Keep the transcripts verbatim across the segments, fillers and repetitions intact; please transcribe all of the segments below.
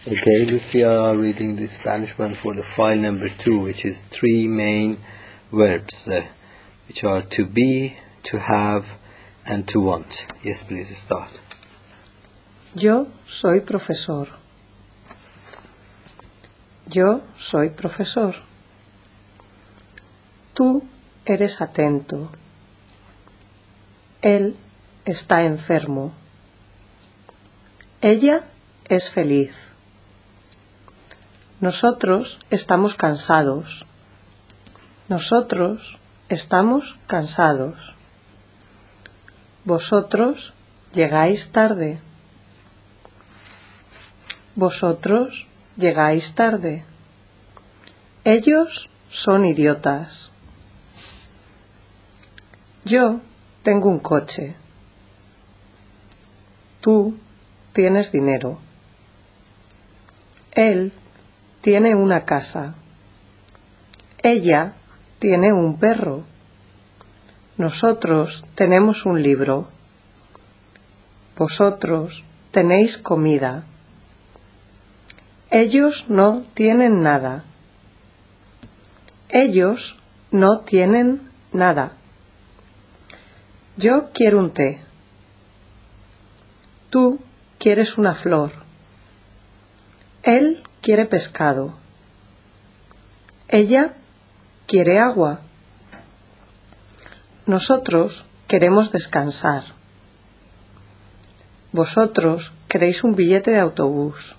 Okay, Lucia reading the Spanish one for the file number two, which is three main verbs, uh, which are to be, to have, and to want. Yes, please start. Yo soy profesor. Yo soy profesor. Tú eres atento. Él está enfermo. Ella es feliz. Nosotros estamos cansados. Nosotros estamos cansados. Vosotros llegáis tarde. Vosotros llegáis tarde. Ellos son idiotas. Yo tengo un coche. Tú tienes dinero. Él tiene una casa. Ella tiene un perro. Nosotros tenemos un libro. Vosotros tenéis comida. Ellos no tienen nada. Ellos no tienen nada. Yo quiero un té. Tú quieres una flor. Él quiere pescado. Ella quiere agua. Nosotros queremos descansar. Vosotros queréis un billete de autobús.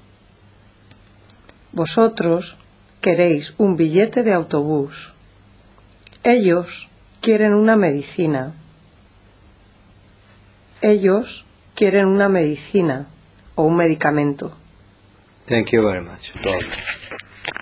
Vosotros queréis un billete de autobús. Ellos quieren una medicina. Ellos quieren una medicina o un medicamento. Thank you very much. Bravo.